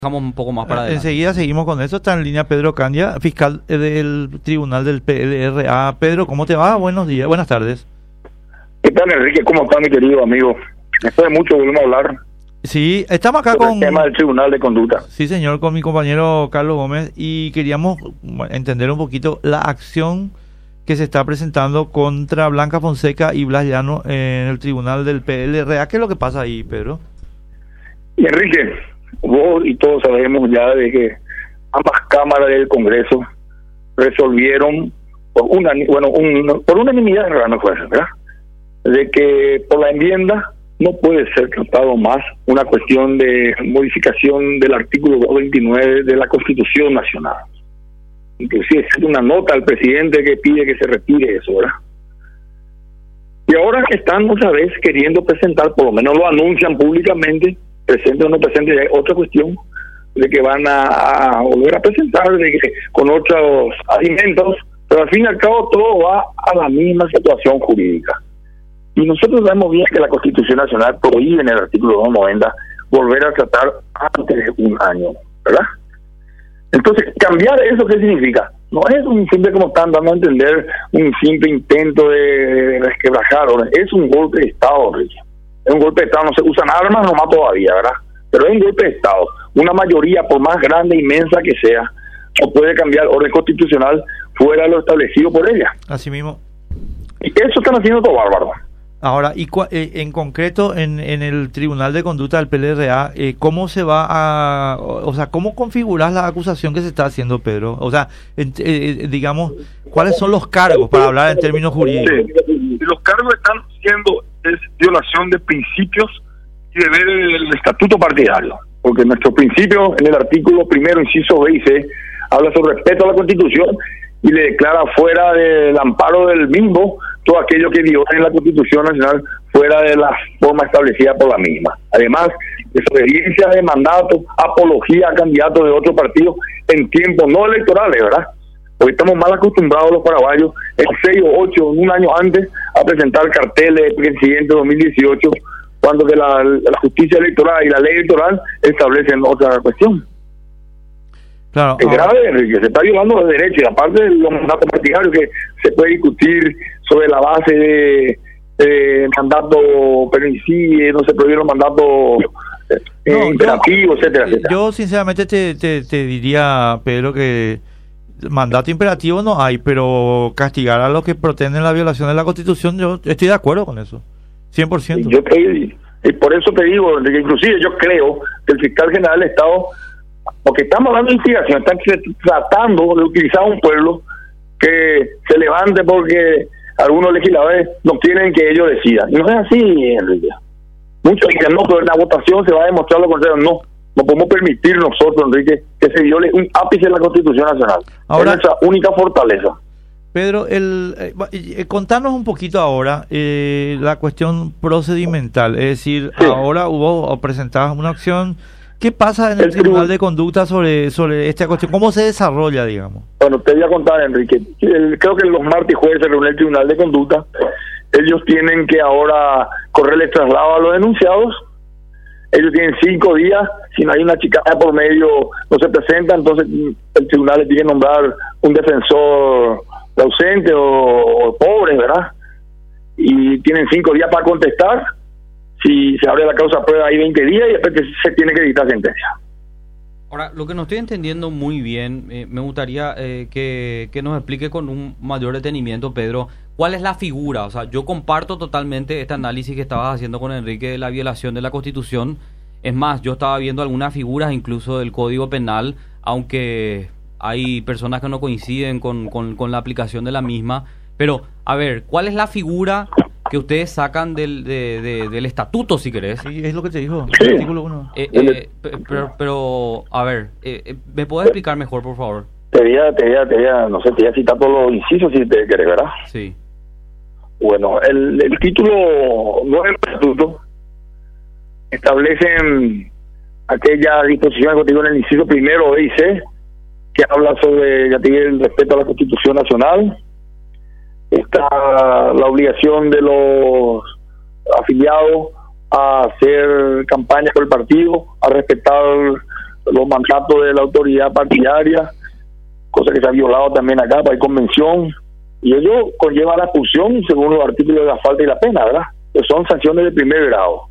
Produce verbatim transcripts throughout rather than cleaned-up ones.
Dejamos un poco más para adelante. Enseguida seguimos con eso. Está en línea Pedro Candia, fiscal del Tribunal del P L R A. Pedro, ¿cómo te va? Buenos días, buenas tardes. ¿Qué tal, Enrique? ¿Cómo está, mi querido amigo? Después de mucho volvemos a hablar. Sí, estamos acá sobre con... el tema del Tribunal de Conducta. Sí, señor, con mi compañero Carlos Gómez, y queríamos entender un poquito la acción que se está presentando contra Blanca Fonseca y Blas Llano en el Tribunal del P L R A. ¿Qué es lo que pasa ahí, Pedro? Y Enrique, vos y todos sabemos ya de que ambas cámaras del Congreso resolvieron por una bueno un, por unanimidad, no fue, ¿verdad?, de que por la enmienda no puede ser tratado más una cuestión de modificación del artículo doscientos veintinueve de la Constitución Nacional. Inclusive es una nota al presidente que pide que se retire eso, ¿verdad? Y ahora que están otra vez queriendo presentar, por lo menos lo anuncian públicamente, presente o no presente, hay otra cuestión de que van a, a volver a presentar de que con otros alimentos, pero al fin y al cabo todo va a la misma situación jurídica. Y nosotros sabemos bien que la Constitución Nacional prohíbe en el artículo doscientos noventa volver a tratar antes de un año, ¿verdad? Entonces, cambiar eso, ¿qué significa? No es un simple, como están dando a entender, un simple intento de resquebrajar, es un golpe de Estado, Ricky. Es un golpe de Estado, no se usan armas nomás todavía, ¿verdad? Pero es un golpe de Estado. Una mayoría, por más grande e inmensa que sea, no puede cambiar orden constitucional fuera de lo establecido por ella. Así mismo. Y eso están haciendo todo bárbaro. Ahora, y cua- eh, en concreto, en, en el Tribunal de Conducta del P L R A, eh, ¿cómo se va a, o, o sea, cómo configuras la acusación que se está haciendo, Pedro? O sea, en, eh, digamos, ¿cuáles son los cargos para hablar en términos jurídicos? Sí. Los cargos están siendo es violación de principios y deberes del estatuto partidario, Porque nuestro principio en el artículo primero, inciso B y C, habla sobre respeto a la Constitución y le declara fuera del amparo del mismo todo aquello que viola en la Constitución Nacional fuera de la forma establecida por la misma. Además, desobediencia de mandato, apología a candidatos de otro partido en tiempos no electorales, ¿verdad? Porque estamos mal acostumbrados los paraguayos, el seis o ocho, un año antes, a presentar carteles de presidente dos mil dieciocho, cuando que la, la justicia electoral y la ley electoral establecen otra cuestión. Claro, es ahora, grave, Enrique, se está violando los derechos, y aparte de los mandatos partidarios que se puede discutir sobre la base de, de mandato permisivo, no se prohibieron mandatos eh, no, imperativos, yo, etcétera, etcétera. Yo sinceramente te, te, te diría, Pedro, que mandato imperativo no hay, pero castigar a los que pretenden la violación de la Constitución, yo estoy de acuerdo con eso, cien por ciento. Yo te, y por eso te digo, Enrique, inclusive yo creo que el fiscal general del Estado, porque estamos hablando de investigación, están tratando de utilizar a un pueblo que se levante porque algunos legisladores no quieren que ellos decidan. Y no es así, Enrique. Muchos dicen, no, pero en la votación se va a demostrar lo contrario. No, no podemos permitir nosotros, Enrique, que se viole un ápice de la Constitución Nacional. Ahora, es nuestra única fortaleza. Pedro, el, eh, eh, contanos un poquito ahora eh, la cuestión procedimental, es decir, Sí. ahora hubo o presentadas una acción. ¿Qué pasa en el, El Tribunal tribunal de Conducta sobre sobre esta cuestión? ¿Cómo se desarrolla, digamos? Bueno, te voy a contar, Enrique. El, creo que los martes y jueves se reúne el Tribunal de Conducta. Ellos tienen que ahora correr el traslado a los denunciados. Ellos tienen cinco días. Si no hay una chicana por medio, no se presenta. Entonces, el tribunal les tiene que nombrar un defensor ausente o, o pobre, ¿verdad? Y tienen cinco días para contestar. Si se abre la causa prueba hay veinte días y después se tiene que dictar sentencia. Ahora, lo que no estoy entendiendo muy bien, eh, me gustaría eh, que, que nos explique con un mayor detenimiento, Pedro, ¿cuál es la figura? O sea, yo comparto totalmente este análisis que estabas haciendo con Enrique de la violación de la Constitución. Es más, yo estaba viendo algunas figuras incluso del Código Penal, aunque hay personas que no coinciden con, con, con la aplicación de la misma. Pero, a ver, ¿cuál es la figura que ustedes sacan del de, de, del estatuto, si querés? Sí, es lo que te dijo, Sí. el artículo uno. Eh, eh, pe- pero, pero, a ver, eh, ¿me puedes explicar mejor, por favor? Te voy a, te voy a, te voy a, no sé, te voy a citar todos los incisos si te querés, ¿verdad? Sí. Bueno, el, el título nueve del estatuto establece aquella disposición que contigo en el inciso primero B y C, que habla sobre, ya te dije, el respeto a la Constitución Nacional. Está la obligación de los afiliados a hacer campaña por el partido, a respetar los mandatos de la autoridad partidaria, cosa que se ha violado también acá, hay convención, y ello conlleva la expulsión según los artículos de la falta y la pena, ¿verdad? Que son sanciones de primer grado.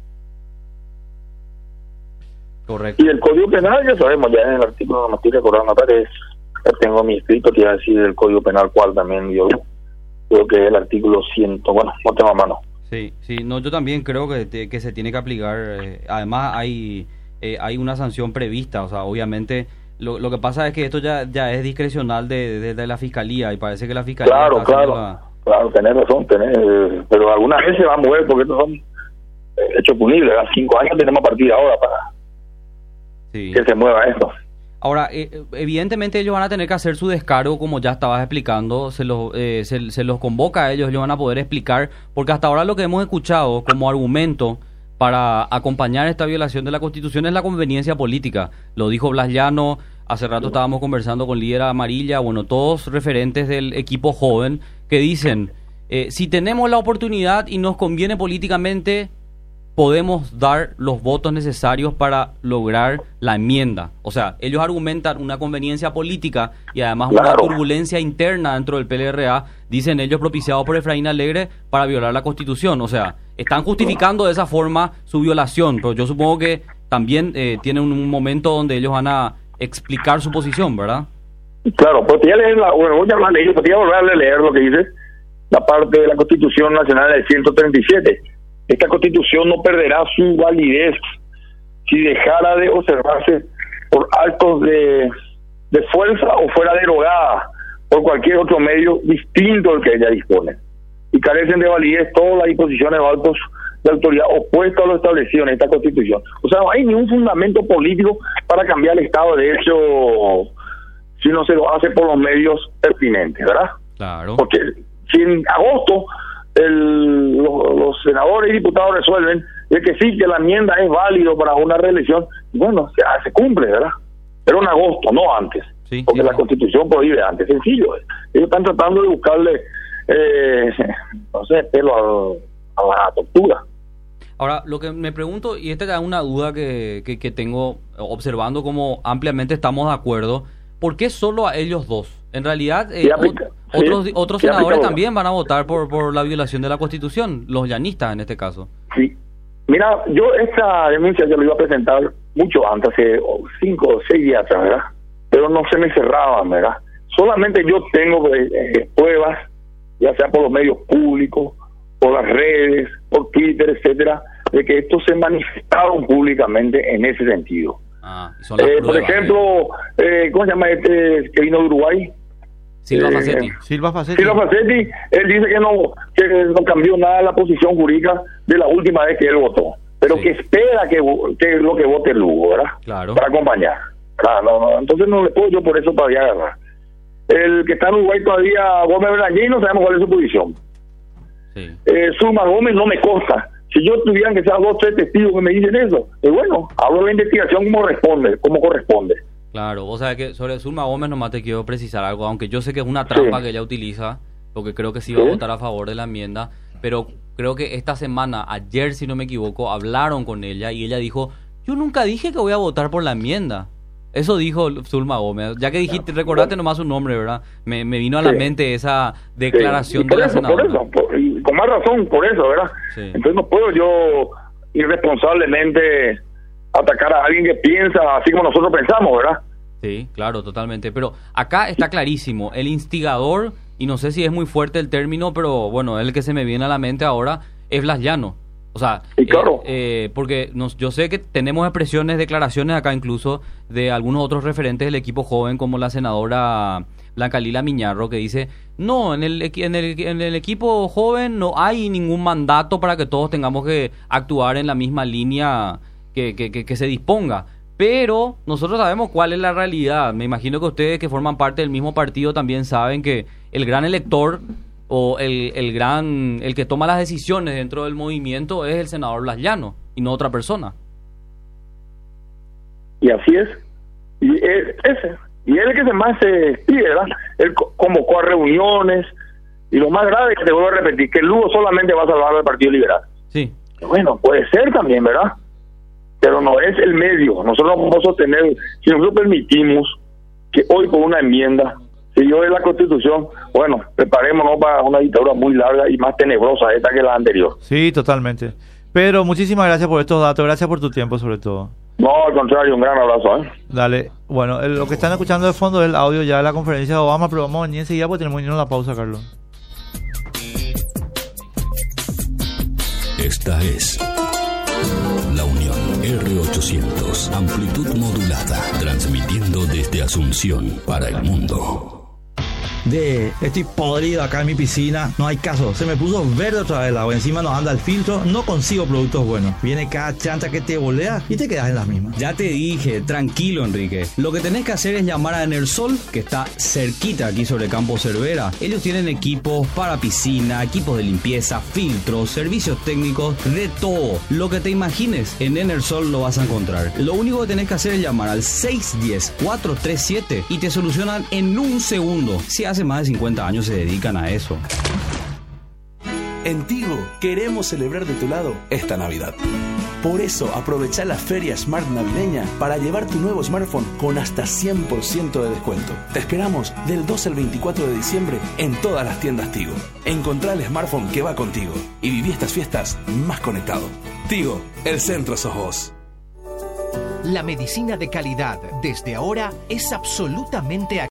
Correcto. Y el Código Penal, ya sabemos, ya en el artículo, no me estoy recordando, parece, ya tengo mi escrito, que iba a decir el Código Penal, cual también yo creo que es el artículo cien, bueno, no tengo a mano. Sí, sí, no, yo también creo que, te, que se tiene que aplicar, eh, además hay eh, hay una sanción prevista, o sea, obviamente lo, lo que pasa es que esto ya ya es discrecional de, de, de la Fiscalía y parece que la Fiscalía... Claro, está claro, la... claro, tenés razón, tenés, pero alguna vez se va a mover porque estos son hechos punibles, a cinco años tenemos a partir de ahora para sí. que se mueva esto. Ahora, eh, evidentemente ellos van a tener que hacer su descargo, como ya estabas explicando, se los, eh, se, se los convoca a ellos, ellos van a poder explicar, porque hasta ahora lo que hemos escuchado como argumento para acompañar esta violación de la Constitución es la conveniencia política. Lo dijo Blas Llano, hace rato estábamos conversando con Líder Amarilla, bueno, todos referentes del equipo joven que dicen, eh, si tenemos la oportunidad y nos conviene políticamente, podemos dar los votos necesarios para lograr la enmienda. O sea, ellos argumentan una conveniencia política y además claro. una turbulencia interna dentro del P L R A, dicen ellos, propiciados por Efraín Alegre para violar la Constitución. O sea, están justificando de esa forma su violación, pero yo supongo que también eh, tienen un momento donde ellos van a explicar su posición, ¿verdad? Claro, pues ya leer la, bueno, voy a hablar de ello, podría volver a leer lo que dice la parte de la Constitución Nacional del ciento treinta y siete. Esta Constitución no perderá su validez si dejara de observarse por actos de, de fuerza o fuera derogada por cualquier otro medio distinto al que ella dispone. Y carecen de validez todas las disposiciones o actos de autoridad opuestos a lo establecido en esta Constitución. O sea, no hay ningún fundamento político para cambiar el Estado de Derecho si no se lo hace por los medios pertinentes, ¿verdad? Claro. Porque si en agosto el, los, los senadores y diputados resuelven de que sí, que la enmienda es válido para una reelección, bueno, se, se cumple, ¿verdad? Pero en agosto, no antes, sí, porque sí, la sí. Constitución prohíbe antes, sencillo. Ellos están tratando de buscarle, eh, no sé, pelo a, a la tortura. Ahora, lo que me pregunto, y esta es una duda que, que, que tengo observando como ampliamente estamos de acuerdo, ¿por qué solo a ellos dos? En realidad, eh, aplica, ot- otros, sí, otros sí senadores aplica, también van a votar por, por la violación de la Constitución, los llanistas en este caso. Sí. Mira, yo esta denuncia yo lo iba a presentar mucho antes, hace cinco o seis días atrás, ¿verdad? Pero no se me cerraban, ¿verdad? Solamente yo tengo eh, pruebas, ya sea por los medios públicos, por las redes, por Twitter, etcétera, de que estos se manifestaron públicamente en ese sentido. Ah, y son las Eh, pruebas, por ejemplo, eh, ¿cómo se llama este que vino de Uruguay? Silva eh, Facetti. Silva Facetti. Silva Facetti, él dice que no que no cambió nada la posición jurídica de la última vez que él votó, pero Sí. que espera que, que lo que vote Lugo, ¿verdad? Claro. Para acompañar. ¿Verdad? No, no, entonces no le puedo yo por eso todavía agarrar. El que está en Uruguay todavía, Gómez Belañé, no sabemos cuál es su posición. Sí. Eh, Zulma Gómez no me consta. Si yo tuviera que ser dos o tres testigos que me dicen eso, pues bueno, hablo de la investigación como responde, como corresponde. Claro, o sea que sobre Zulma Gómez nomás te quiero precisar algo, aunque yo sé que es una trampa Sí. que ella utiliza, porque creo que sí va a Sí. votar a favor de la enmienda, pero creo que esta semana, ayer si no me equivoco, hablaron con ella y ella dijo, yo nunca dije que voy a votar por la enmienda. Eso dijo Zulma Gómez, ya que dijiste, recordate nomás su nombre, ¿verdad? Me, me vino a la Sí. mente esa declaración Sí. Y por de la eso, por senadora. eso, por- y con más razón por eso, ¿verdad? Sí. Entonces no puedo yo irresponsablemente atacar a alguien que piensa así como nosotros pensamos, ¿verdad? Sí, claro, totalmente. Pero acá está clarísimo, el instigador, y no sé si es muy fuerte el término, pero bueno, el que se me viene a la mente ahora es Blas Llano. O sea, Sí, claro. eh, eh, porque nos, yo sé que tenemos expresiones, declaraciones acá incluso de algunos otros referentes del equipo joven, como la senadora Blanca Lila Miñarro, que dice, no, en el, equi- en, el, en el equipo joven no hay ningún mandato para que todos tengamos que actuar en la misma línea que, que, que, que se disponga. Pero nosotros sabemos cuál es la realidad. Me imagino que ustedes que forman parte del mismo partido también saben que el gran elector o el, el gran el que toma las decisiones dentro del movimiento es el senador Blas Llano y no otra persona. Y así es. Y es ese. Y es el que se más se pide, ¿verdad? Él co- convocó a reuniones. Y lo más grave, que te vuelvo a repetir, que Lugo solamente va a salvar al Partido Liberal. Sí, Bueno, puede ser también, ¿verdad? pero no es el medio. Nosotros no podemos sostener, si nosotros permitimos que hoy con una enmienda, si yo de la Constitución, bueno, preparémonos para una dictadura muy larga y más tenebrosa esta que la anterior. Sí, totalmente. Pedro, muchísimas gracias por estos datos, gracias por tu tiempo sobre todo. No, al contrario, un gran abrazo, ¿eh? Dale, bueno, el, lo que están escuchando de fondo es el audio ya de la conferencia de Obama, pero vamos a venir enseguida porque tenemos que irnos a la pausa, Carlos. Esta es La Unión R ochocientos, amplitud modulada, transmitiendo desde Asunción para el mundo. De estoy podrido acá en mi piscina, no hay caso, se me puso verde otra vez el agua, encima no anda el filtro, no consigo productos buenos, viene cada chanta que te volea y te quedas en las mismas. Ya te dije, tranquilo Enrique, lo que tenés que hacer es llamar a Enersol, que está cerquita aquí sobre Campo Cervera. Ellos tienen equipos para piscina, equipos de limpieza, filtros, servicios técnicos, de todo, lo que te imagines en Enersol lo vas a encontrar. Lo único que tenés que hacer es llamar al seis uno cero, cuatro tres siete y te solucionan en un segundo. Si hace más de cincuenta años se dedican a eso. En Tigo queremos celebrar de tu lado esta Navidad. Por eso aprovecha la Feria Smart Navideña para llevar tu nuevo smartphone con hasta cien por ciento de descuento. Te esperamos del doce al veinticuatro de diciembre en todas las tiendas Tigo. Encontrá el smartphone que va contigo y viví estas fiestas más conectado. Tigo, el centro sos vos. La medicina de calidad desde ahora es absolutamente